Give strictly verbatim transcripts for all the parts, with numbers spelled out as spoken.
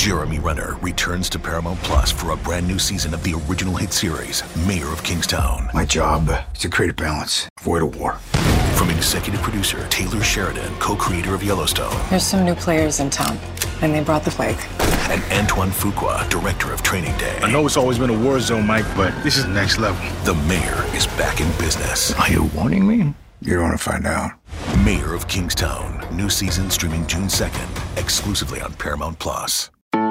Jeremy Renner returns to Paramount Plus for a brand new season of the original hit series, Mayor of Kingstown. My job is to create a balance, avoid a war. From executive producer Taylor Sheridan, co-creator of Yellowstone. There's some new players in town, and they brought the plague. And Antoine Fuqua, director of Training Day. I know it's always been a war zone, Mike, but this is next level. The Mayor is back in business. Are you warning me? You don't want to find out. Mayor of Kingstown. New season streaming June second, exclusively on Paramount Plus.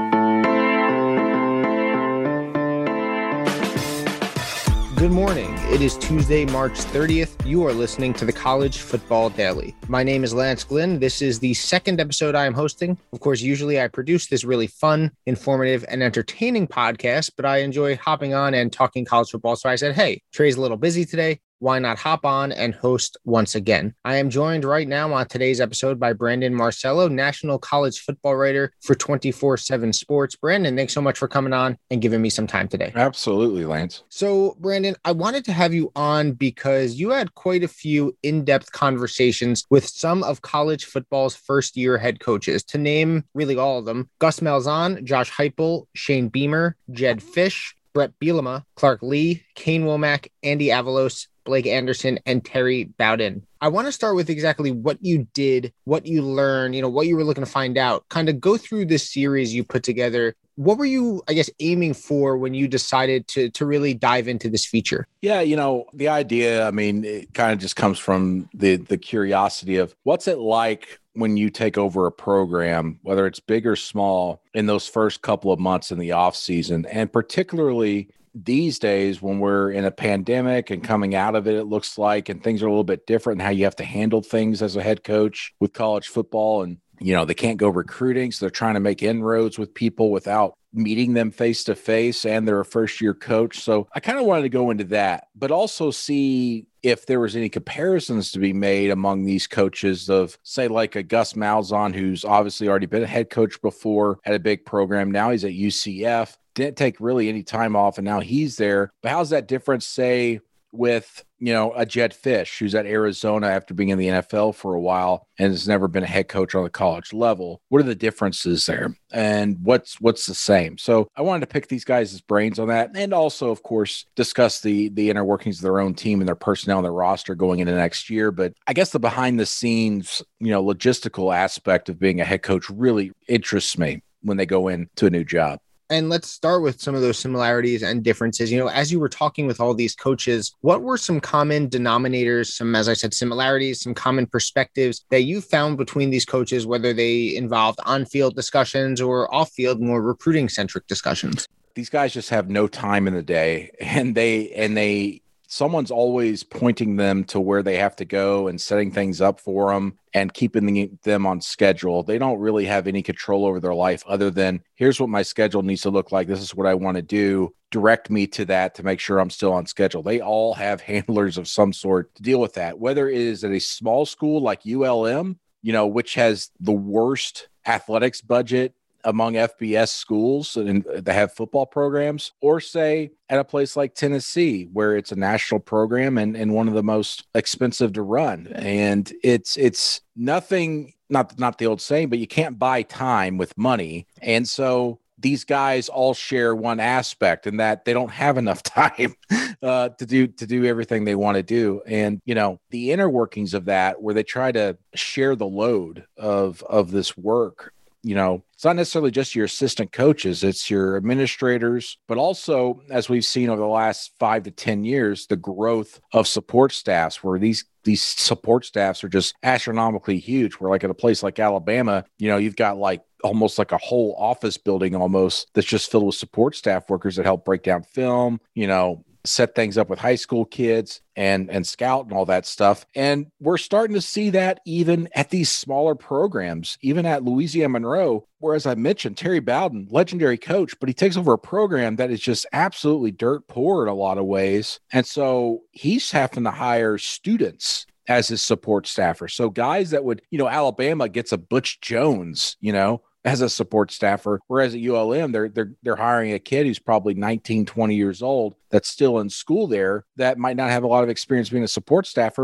Good morning. It is Tuesday, March thirtieth. You are listening to the College Football Daily. My name is Lance Glynn. This is the second episode I am hosting. Of course, usually I produce this really fun, informative, and entertaining podcast, but I enjoy hopping on and talking college football. So I said, hey, Trey's a little busy today. Why not hop on and host once again? I am joined right now on today's episode by Brandon Marcello, national college football writer for twenty-four seven Sports. Brandon, thanks so much for coming on and giving me some time today. Absolutely, Lance. So, Brandon, I wanted to have you on because you had quite a few in-depth conversations with some of college football's first-year head coaches. To name really all of them, Gus Malzahn, Josh Heupel, Shane Beamer, Jedd Fisch, Brett Bielema, Clark Lea, Kane Womack, Andy Avalos, Blake Anderson, and Terry Bowden. I want to start with exactly what you did, what you learned, you know, what you were looking to find out. Kind of go through this series you put together. What were you, I guess, aiming for when you decided to to really dive into this feature? Yeah, you know, the idea, I mean, it kind of just comes from the the curiosity of what's it like when you take over a program, whether it's big or small, in those first couple of months in the off season, and particularly these days when we're in a pandemic and coming out of it, it looks like, and things are a little bit different in how you have to handle things as a head coach with college football. And, you know, they can't go recruiting, so they're trying to make inroads with people without meeting them face to face, and they're a first year coach. So I kind of wanted to go into that, but also see if there was any comparisons to be made among these coaches of, say, like a Gus Malzahn, who's obviously already been a head coach before at a big program. Now he's at U C F, didn't take really any time off, and now he's there. But how's that different, say, with, you know, a Jedd Fisch, who's at Arizona after being in the N F L for a while and has never been a head coach on the college level? What are the differences there? And what's what's the same? So I wanted to pick these guys' brains on that, and also, of course, discuss the the inner workings of their own team and their personnel and their roster going into next year. But I guess the behind the scenes, you know, logistical aspect of being a head coach really interests me when they go into a new job. And let's start with some of those similarities and differences. You know, as you were talking with all these coaches, what were some common denominators, some, as I said, similarities, some common perspectives that you found between these coaches, whether they involved on-field discussions or off-field, more recruiting-centric discussions? These guys just have no time in the day, and they, and they, someone's always pointing them to where they have to go and setting things up for them and keeping them on schedule. They don't really have any control over their life other than, here's what my schedule needs to look like. This is what I want to do. Direct me to that to make sure I'm still on schedule. They all have handlers of some sort to deal with that, whether it is at a small school like U L M, you know, which has the worst athletics budget among F B S schools and that have football programs, or say at a place like Tennessee, where it's a national program and, and one of the most expensive to run. And it's it's nothing, not, not the old saying, but you can't buy time with money. And so these guys all share one aspect, in that they don't have enough time uh, to do to do everything they want to do. And, you know, the inner workings of that, where they try to share the load of of this work. You know, it's not necessarily just your assistant coaches, it's your administrators, but also, as we've seen over the last five to ten years, the growth of support staffs, where these these support staffs are just astronomically huge. Where like at a place like Alabama, you know, you've got like almost like a whole office building almost that's just filled with support staff workers that help break down film, you know, set things up with high school kids and, and scout and all that stuff. And we're starting to see that even at these smaller programs, even at Louisiana Monroe, where, as I mentioned, Terry Bowden, legendary coach, but he takes over a program that is just absolutely dirt poor in a lot of ways. And so he's having to hire students as his support staffer. So guys that would, you know, Alabama gets a Butch Jones, you know, as a support staffer, whereas at U L M, they're they're they're hiring a kid who's probably nineteen, twenty years old that's still in school there, that might not have a lot of experience being a support staffer, but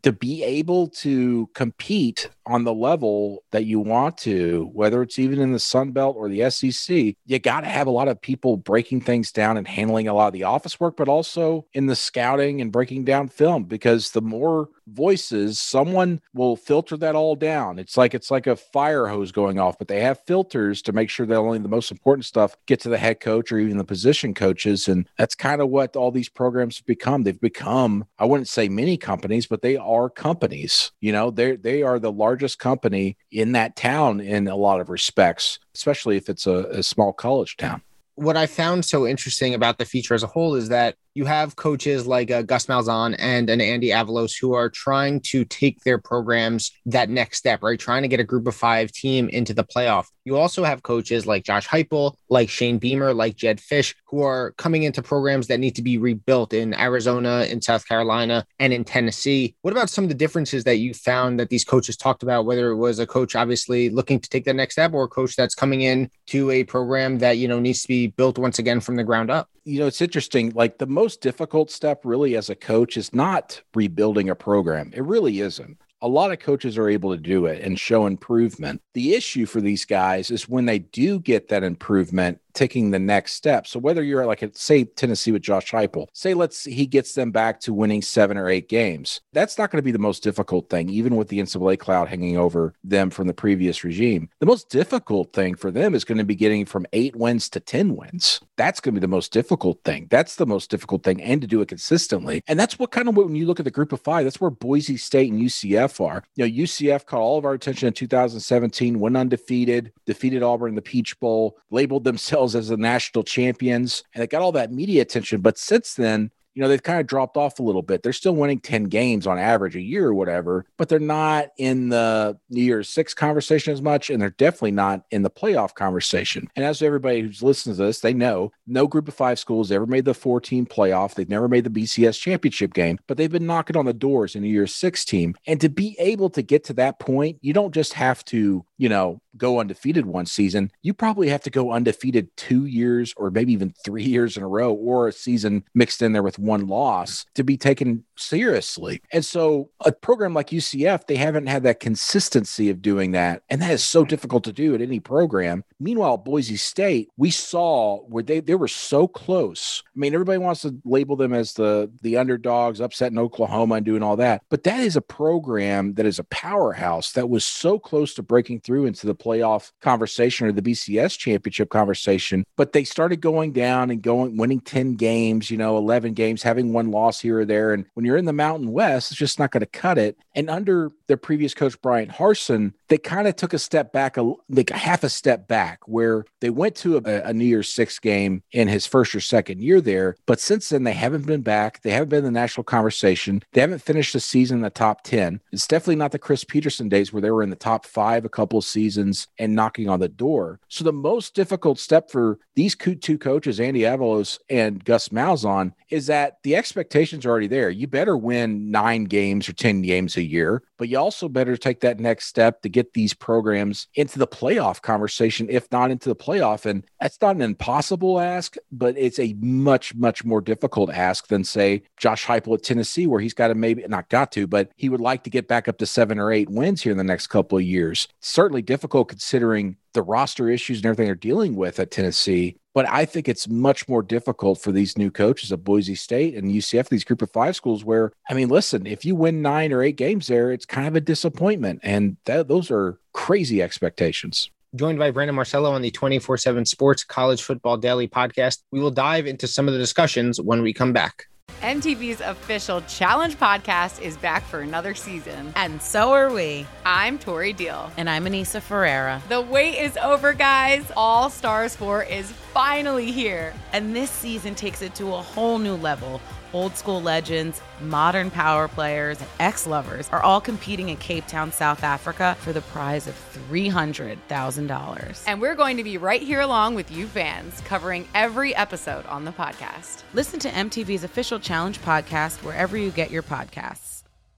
to be able to compete on the level that you want to, whether it's even in the Sun Belt or the S E C, you got to have a lot of people breaking things down and handling a lot of the office work, but also in the scouting and breaking down film, because the more voices, someone will filter that all down. It's like it's like a fire hose going off, but they have filters to make sure that only the most important stuff get to the head coach or even the position coaches. And that's kind of what all these programs have become. They've become, I wouldn't say mini companies, but they are companies. You know, they they are the largest company in that town in a lot of respects, especially if it's a, a small college town. What I found so interesting about the feature as a whole is that you have coaches like uh, Gus Malzahn and an Andy Avalos who are trying to take their programs that next step, right? Trying to get a group of five team into the playoff. You also have coaches like Josh Heupel, like Shane Beamer, like Jedd Fisch, who are coming into programs that need to be rebuilt in Arizona, in South Carolina, and in Tennessee. What about some of the differences that you found that these coaches talked about, whether it was a coach obviously looking to take the next step or a coach that's coming in to a program that, you know, needs to be built once again from the ground up? You know, it's interesting. Like the most difficult step really as a coach is not rebuilding a program. It really isn't. A lot of coaches are able to do it and show improvement. The issue for these guys is when they do get that improvement, taking the next step. So whether you're like, at, say, Tennessee with Josh Heupel, say let's he gets them back to winning seven or eight games. That's not going to be the most difficult thing, even with the N C double A cloud hanging over them from the previous regime. The most difficult thing for them is going to be getting from eight wins to ten wins. That's going to be the most difficult thing. That's the most difficult thing, and to do it consistently. And that's what kind of, when you look at the group of five, that's where Boise State and U C F are. You know, U C F caught all of our attention in two thousand seventeen, went undefeated, defeated Auburn in the Peach Bowl, labeled themselves as the national champions, and it got all that media attention. But since then, you know, they've kind of dropped off a little bit. They're still winning ten games on average a year or whatever, but they're not in the New Year's Six conversation as much, and they're definitely not in the playoff conversation. And as everybody who's listening to this, they know no group of five schools ever made the four-team playoff. They've never made the B C S championship game, but they've been knocking on the doors in a New Year's Six team. And to be able to get to that point, you don't just have to, you know, go undefeated one season. You probably have to go undefeated two years or maybe even three years in a row, or a season mixed in there with one loss to be taken seriously. And so a program like U C F, they haven't had that consistency of doing that. And that is so difficult to do at any program. Meanwhile, Boise State, we saw where they, they were so close. I mean, everybody wants to label them as the, the underdogs, upsetting Oklahoma and doing all that. But that is a program that is a powerhouse that was so close to breaking through into the playoff conversation or the B C S championship conversation. But they started going down and going, winning ten games, you know, eleven games, having one loss here or there. And when you're in the Mountain West, it's just not going to cut it. And under their previous coach, Brian Harsin, they kind of took a step back, a, like a half a step back, where they went to a, a New Year's Six game in his first or second year there. But since then, they haven't been back. They haven't been in the national conversation. They haven't finished the season in the top ten. It's definitely not the Chris Peterson days where they were in the top five a couple of seasons and knocking on the door. So the most difficult step for these two coaches, Andy Avalos and Gus Malzahn, is that the expectations are already there. You better win nine games or ten games a year, but you also better take that next step to get these programs into the playoff conversation, if not into the playoff. And that's not an impossible ask, but it's a much, much more difficult ask than, say, Josh Heupel at Tennessee, where he's got to maybe not got to, but he would like to get back up to seven or eight wins here in the next couple of years. It's certainly difficult considering the roster issues and everything they're dealing with at Tennessee. But I think it's much more difficult for these new coaches at Boise State and U C F, these group of five schools where, I mean, listen, if you win nine or eight games there, it's kind of a disappointment. And that, those are crazy expectations. Joined by Brandon Marcello on the twenty-four seven Sports College Football Daily podcast. We will dive into some of the discussions when we come back. M T V's official Challenge podcast is back for another season. And so are we. I'm Tori Deal. And I'm Anissa Ferreira. The wait is over, guys. All Stars four is finally here. And this season takes it to a whole new level. Old school legends, modern power players, and ex-lovers are all competing in Cape Town, South Africa for the prize of three hundred thousand dollars. And we're going to be right here along with you fans, covering every episode on the podcast. Listen to M T V's official Challenge podcast wherever you get your podcasts.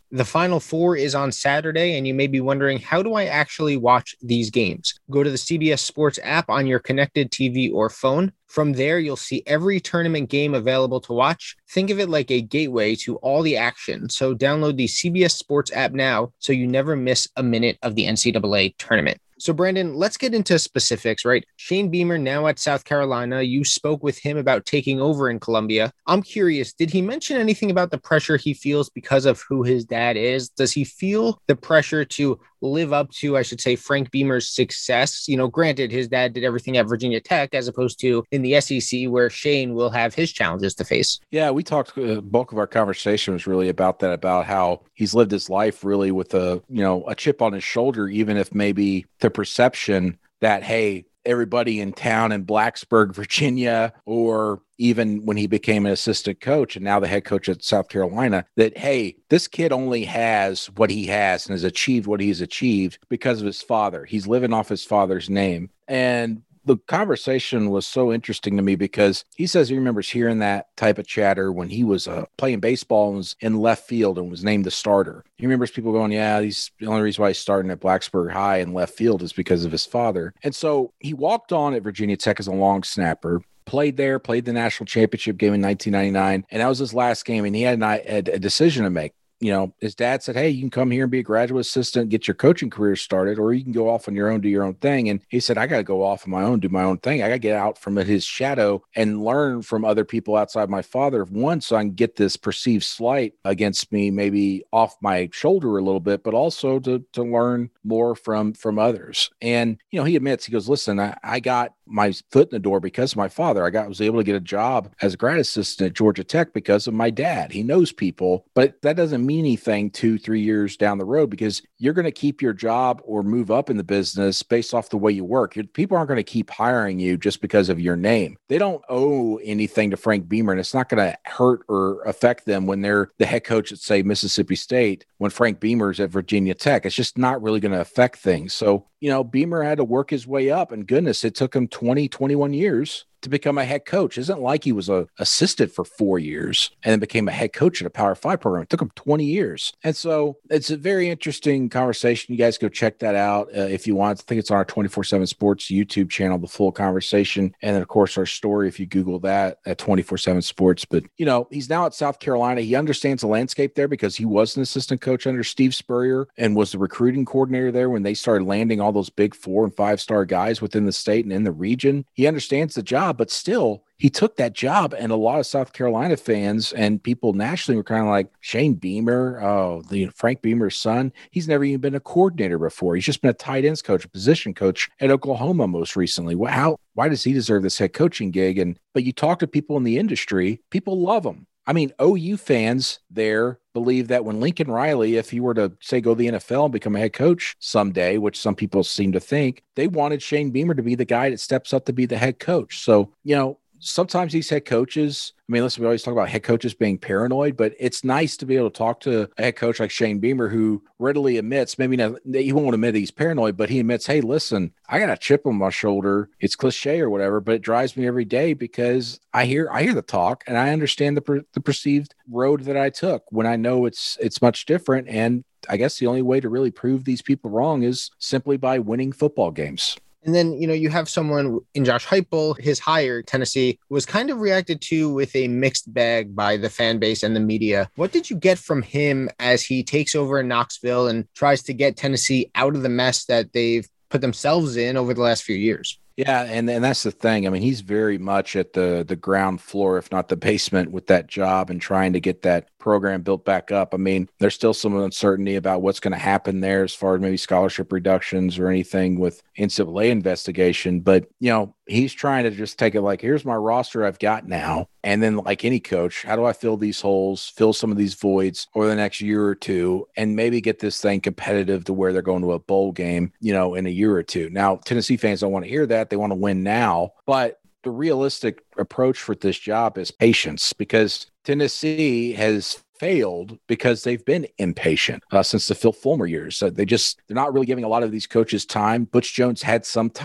The Final Four is on Saturday, and you may be wondering, how do I actually watch these games? Go to the C B S Sports app on your connected T V or phone. From there, you'll see every tournament game available to watch. Think of it like a gateway to all the action. So download the C B S Sports app now so you never miss a minute of the N C double A tournament. So, Brandon, let's get into specifics, right? Shane Beamer now at South Carolina. You spoke with him about taking over in Columbia. I'm curious, did he mention anything about the pressure he feels because of who his dad is? Does he feel the pressure to live up to, I should say, Frank Beamer's success? You know, granted, his dad did everything at Virginia Tech as opposed to in the S E C where Shane will have his challenges to face. Yeah, we talked, the bulk of our conversation was really about that, about how he's lived his life really with a, you know, a chip on his shoulder, even if maybe the perception that, hey, everybody in town in Blacksburg, Virginia, or even when he became an assistant coach and now the head coach at South Carolina, that, hey, this kid only has what he has and has achieved what he's achieved because of his father. He's living off his father's name. And the conversation was so interesting to me because he says he remembers hearing that type of chatter when he was uh, playing baseball and was in left field and was named the starter. He remembers people going, yeah, he's the only reason why he's starting at Blacksburg High in left field is because of his father. And so he walked on at Virginia Tech as a long snapper, played there, played the national championship game in nineteen ninety-nine, and that was his last game, and he had a, a decision to make. You know, his dad said, hey, you can come here and be a graduate assistant, get your coaching career started, or you can go off on your own, do your own thing. And he said, I got to go off on my own, do my own thing. I got to get out from his shadow and learn from other people outside my father. One, so I can get this perceived slight against me, maybe off my shoulder a little bit, but also to to learn more from, from others. And, you know, he admits, he goes, listen, I, I got my foot in the door because of my father. I got was able to get a job as a grad assistant at Georgia Tech because of my dad. He knows people, but that doesn't mean anything two, three years down the road because you're going to keep your job or move up in the business based off the way you work. Your, people aren't going to keep hiring you just because of your name. They don't owe anything to Frank Beamer, and it's not going to hurt or affect them when they're the head coach at, say, Mississippi State, when Frank Beamer's at Virginia Tech. It's just not really going to affect things. So, you know, Beamer had to work his way up, and goodness, it took him twenty, twenty-one years to become a head coach. It isn't like he was a assistant for four years and then became a head coach at a Power Five program. It took him twenty years. And so it's a very interesting conversation. You guys go check that out uh, if you want. I think it's on our twenty-four seven Sports YouTube channel, the full conversation. And then, of course, our story, if you Google that, at twenty-four seven Sports. But, you know, he's now at South Carolina. He understands the landscape there because he was an assistant coach under Steve Spurrier and was the recruiting coordinator there when they started landing all those big four and five star guys within the state and in the region. He understands the job, but still, he took that job, and a lot of South Carolina fans and people nationally were kind of like, Shane Beamer, oh, the Frank Beamer's son, he's never even been a coordinator before. He's just been a tight ends coach, a position coach at Oklahoma most recently. How, why does he deserve this head coaching gig? And but you talk to people in the industry, people love him. I mean, O U fans there believe that when Lincoln Riley, if he were to, say, go to the N F L and become a head coach someday, which some people seem to think, they wanted Shane Beamer to be the guy that steps up to be the head coach. So, you know, sometimes these head coaches, I mean, listen, we always talk about head coaches being paranoid, but it's nice to be able to talk to a head coach like Shane Beamer who readily admits, maybe not, he won't admit he's paranoid, but he admits, hey, listen, I got a chip on my shoulder. It's cliche or whatever, but it drives me every day because I hear I hear the talk and I understand the per, the perceived road that I took when I know it's it's much different. And I guess the only way to really prove these people wrong is simply by winning football games. And then, you know, you have someone in Josh Heupel, his hire, Tennessee, was kind of reacted to with a mixed bag by the fan base and the media. What did you get from him as he takes over in Knoxville and tries to get Tennessee out of the mess that they've put themselves in over the last few years? Yeah, and, and that's the thing. I mean, he's very much at the the ground floor, if not the basement, with that job and trying to get that program built back up. I mean, there's still some uncertainty about what's going to happen there as far as maybe scholarship reductions or anything with N C double A investigation. But, you know, he's trying to just take it like, here's my roster I've got now. And then like any coach, how do I fill these holes, fill some of these voids over the next year or two, and maybe get this thing competitive to where they're going to a bowl game, you know, in a year or two. Now, Tennessee fans don't want to hear that. They want to win now. But the realistic approach for this job is patience, because Tennessee has failed because they've been impatient uh, since the Phil Fulmer years. So they just, they're not really giving a lot of these coaches time. Butch Jones had some time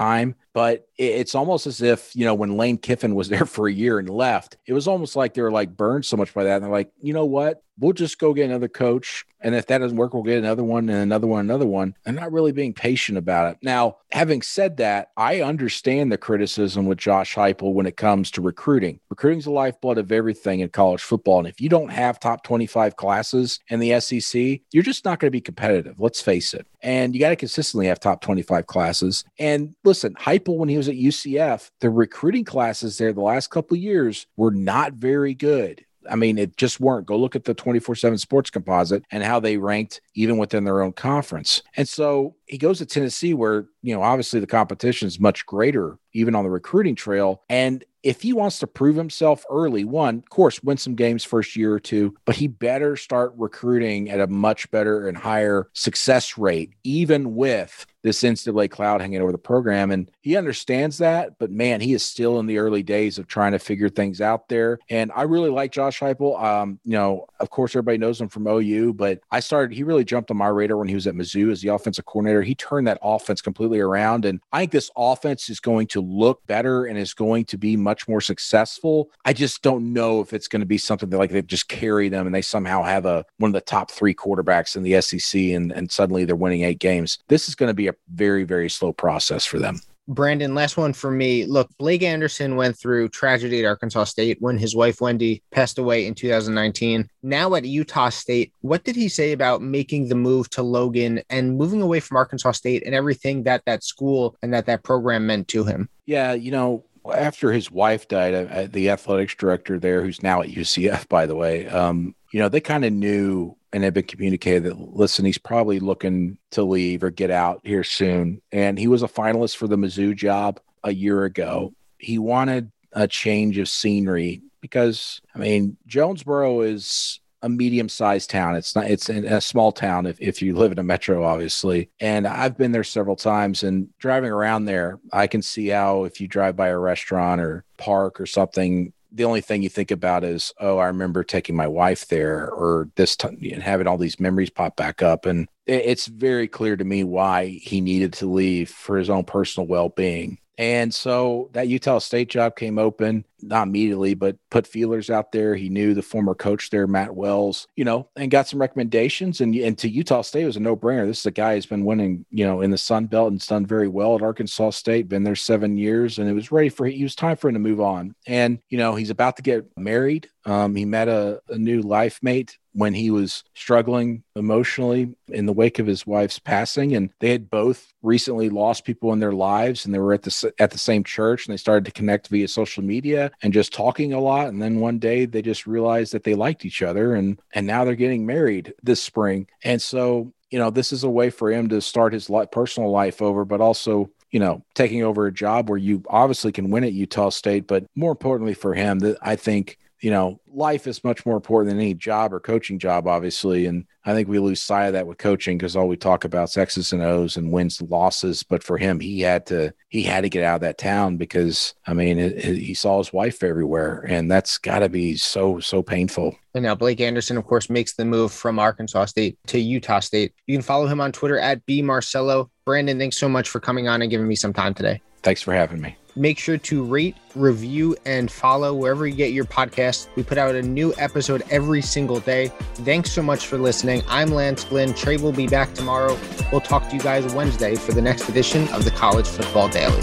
But it's almost as if, you know, when Lane Kiffin was there for a year and left, it was almost like they were like burned so much by that. And they're like, you know what? We'll just go get another coach. And if that doesn't work, we'll get another one and another one, another one. And not really being patient about it. Now, having said that, I understand the criticism with Josh Heupel when it comes to recruiting. Recruiting is the lifeblood of everything in college football. And if you don't have top twenty-five classes in the S E C, you're just not going to be competitive. Let's face it. And you got to consistently have top twenty-five classes. And listen, Heupel, when he was at U C F, the recruiting classes there the last couple of years were not very good. I mean, it just weren't. Go look at the twenty-four seven Sports Composite and how they ranked even within their own conference. And so he goes to Tennessee where, you know, obviously the competition is much greater, even on the recruiting trail. And if he wants to prove himself early, one, of course, win some games first year or two, but he better start recruiting at a much better and higher success rate, even with this N C double A cloud hanging over the program. And he understands that, but man, he is still in the early days of trying to figure things out there. And I really like Josh Heupel. Um, you know, of course, everybody knows him from O U, but I started, he really jumped on my radar when he was at Mizzou as the offensive coordinator. He turned that offense completely around. And I think this offense is going to look better and is going to be much more successful. I just don't know if it's going to be something that like they just carry them and they somehow have a, one of the top three quarterbacks in the S E C and, and suddenly they're winning eight games. This is going to be a very, very slow process for them. Brandon, last one for me. Look, Blake Anderson went through tragedy at Arkansas State when his wife, Wendy, passed away in two thousand nineteen. Now at Utah State, what did he say about making the move to Logan and moving away from Arkansas State and everything that that school and that that program meant to him? Yeah, you know, after his wife died, uh, the athletics director there, who's now at U C F, by the way, um, you know, they kind of knew and had been communicated that, listen, he's probably looking to leave or get out here soon. And he was a finalist for the Mizzou job a year ago. He wanted a change of scenery because, I mean, Jonesboro is a medium-sized town. It's not, it's in a small town if, if you live in a metro, obviously. And I've been there several times, and driving around there, I can see how if you drive by a restaurant or park or something, the only thing you think about is, oh, I remember taking my wife there, or this time, and having all these memories pop back up. And it's very clear to me why he needed to leave for his own personal well-being. And so that Utah State job came open, not immediately, but put feelers out there. He knew the former coach there, Matt Wells, you know, and got some recommendations. And, and to Utah State, it was a no-brainer. This is a guy who's been winning, you know, in the Sun Belt and done very well at Arkansas State, been there seven years, and it was ready for, it was time for him to move on. And, you know, he's about to get married. Um, he met a, a new life mate when he was struggling emotionally in the wake of his wife's passing. And they had both recently lost people in their lives, and they were at the, at the same church, and they started to connect via social media and just talking a lot. And then one day they just realized that they liked each other, and, and now they're getting married this spring. And so, you know, this is a way for him to start his life, personal life over, but also, you know, taking over a job where you obviously can win at Utah State, but more importantly for him, that I think, you know, life is much more important than any job or coaching job, obviously. And I think we lose sight of that with coaching because all we talk about is X's and O's and wins and losses. But for him, he had to, he had to get out of that town because, I mean, it, it, he saw his wife everywhere, and that's got to be so, so painful. And now Blake Anderson, of course, makes the move from Arkansas State to Utah State. You can follow him on Twitter at B Marcello. Brandon, thanks so much for coming on and giving me some time today. Thanks for having me. Make sure to rate, review, and follow wherever you get your podcasts. We put out a new episode every single day. Thanks so much for listening. I'm Lance Glynn. Trey will be back tomorrow. We'll talk to you guys Wednesday for the next edition of the College Football Daily.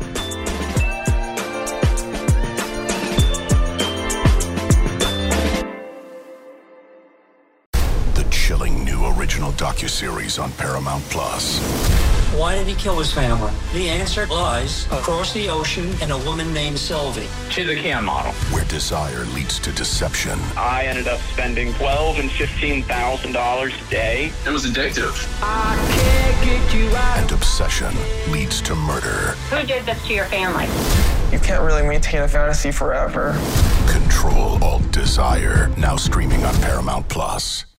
The chilling new original docuseries on Paramount Plus. Why did he kill his family? The answer lies across the ocean in a woman named Sylvie. She's a Can model. Where desire leads to deception. I ended up spending twelve thousand dollars and fifteen thousand dollars a day. It was addictive. I can't get you out. And obsession leads to murder. Who did this to your family? You can't really maintain a fantasy forever. Control Alt Desire. Now streaming on Paramount Plus.